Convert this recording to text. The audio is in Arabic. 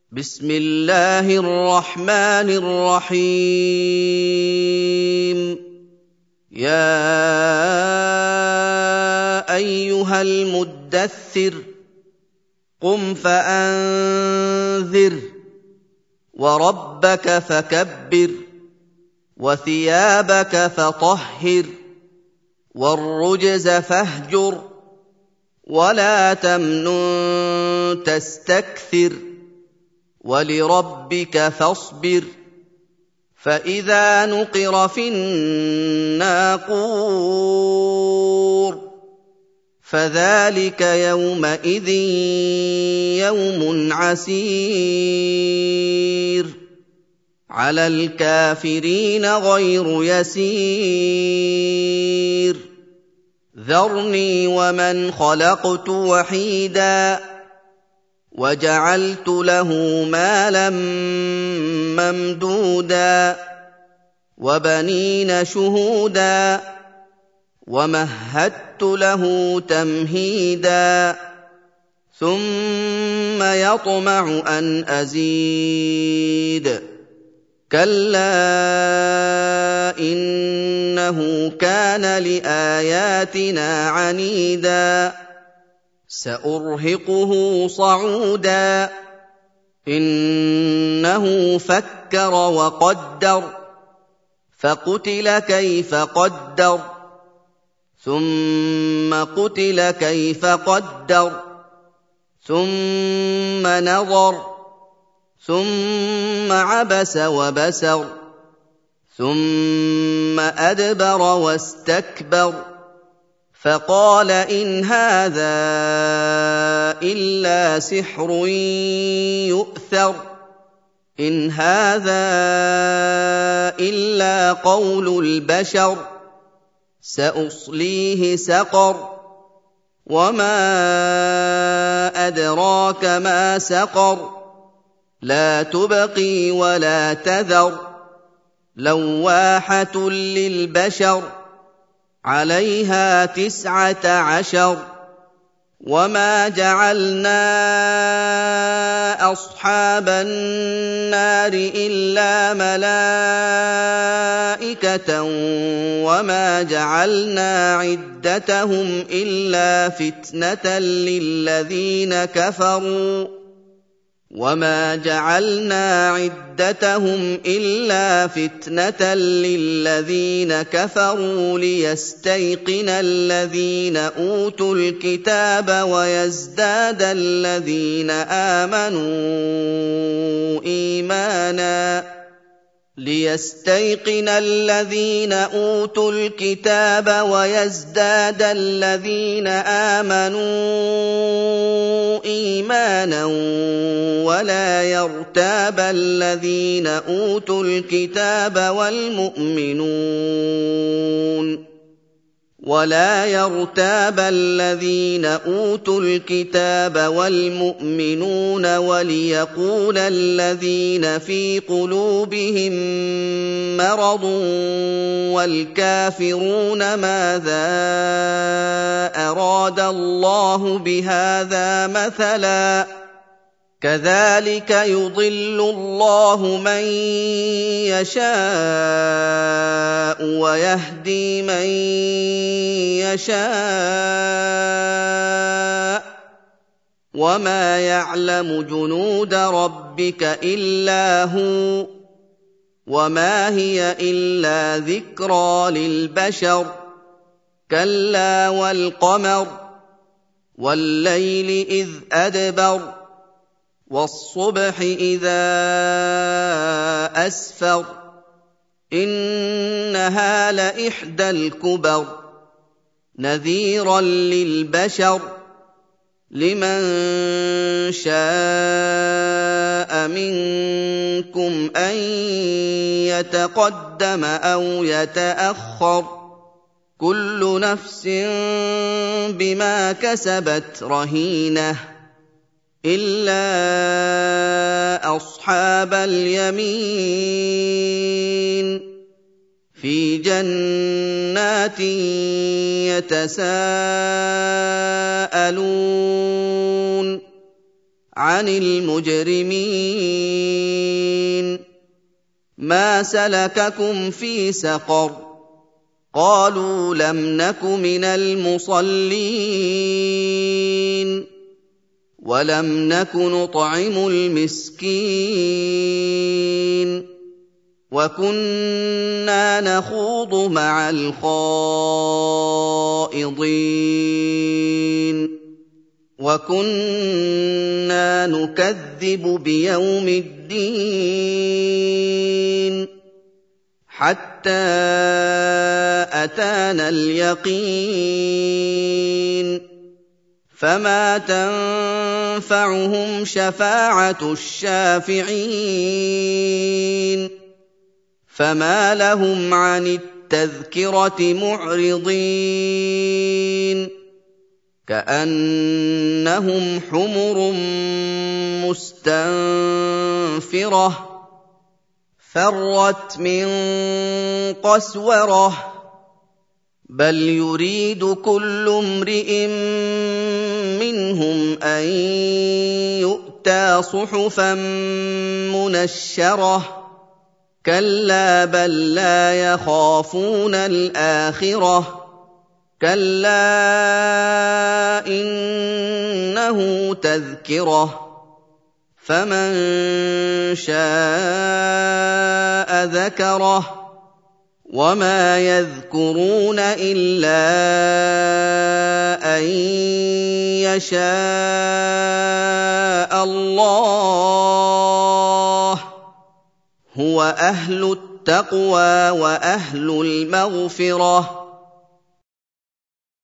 بسم الله الرحمن الرحيم يا أيها المدثر قم فأنذر وربك فكبر وثيابك فطهر والرجز فاهجر ولا تمنن تستكثر ولربك فاصبر فإذا نقر في الناقور فذلك يومئذ يوم عسير على الكافرين غير يسير ذرني ومن خلقت وحيدا وجعلت له مالا ممدودا وبنين شهودا ومهدت له تمهيدا ثم يطمع أن أزيد كلا إنه كان لآياتنا عنيدا سأرهقه صعودا إنه فكر وقدر فقتل كيف قدر ثم قتل كيف قدر ثم نظر ثم عبس وبسر ثم أدبر واستكبر فقال إن هذا إلا سحر يؤثر إن هذا إلا قول البشر سأصليه سقر وما أدراك ما سقر لا تبقي ولا تذر لواحة للبشر عليها 19 وما جعلنا أصحاب النار إلا ملائكة وما جعلنا عدتهم إلا فتنة للذين كفروا وما جعلنا عدتهم إلا فتنة للذين كفروا ليستيقن الذين أوتوا الكتاب ويزداد الذين آمنوا إيمانا ليستيقن الذين أوتوا الكتاب ويزداد الذين آمنوا إيمانا ولا يرتاب الذين أوتوا الكتاب والمؤمنون وليقول الذين في قلوبهم مرض والكافرون ماذا أراد الله بهذا مثلا كذلك يضل الله من يشاء ويهدي من يشاء وما يعلم جنود ربك إلا هو وما هي إلا ذكرى للبشر كلا والقمر والليل إذ أدبر والصبح إذا أسفر إنها لإحدى الكبر نذيرا للبشر لمن شاء منكم أن يتقدم أو يتأخر كل نفس بما كسبت رهينة إلا أصحاب اليمين في جنات يتساءلون عَنِ الْمُجْرِمِينَ مَا سَلَكَكُمْ فِي سَقَرَ قَالُوا لَمْ نَكُ مِنَ الْمُصَلِّينَ وَلَمْ نَكُ نُطْعِمُ الْمِسْكِينَ وَكُنَّا نَخُوضُ مَعَ الْخَائِضِينَ وَكُنَّا نُكَذِّبُ بِيَوْمِ الدِّينِ حَتَّىٰ أَتَانَا الْيَقِينُ فَمَا تَنفَعُهُمْ شَفَاعَةُ الشَّافِعِينَ فَمَا لَهُمْ عَنِ التَّذْكِرَةِ مُعْرِضِينَ كَأَنَّهُمْ حُمُرٌ مُّسْتَنفِرَةٌ فَرَّتْ مِن قَسْوَرَةٍ بَلْ يُرِيدُ كُلُّ امْرِئٍ مِّنْهُمْ أَن يُؤْتَىٰ صُحُفًا مُّنَشَّرَةً كَلَّا بَل لَّا يَخَافُونَ الْآخِرَةَ كَلَّا إِنَّهُ تَذْكِرَةٌ فَمَن شَاءَ ذَكَرَهُ وَمَا يَذْكُرُونَ إِلَّا أَن يَشَاءَ اللَّهُ هُوَ أَهْلُ التَّقْوَىٰ وَأَهْلُ الْمَغْفِرَةِ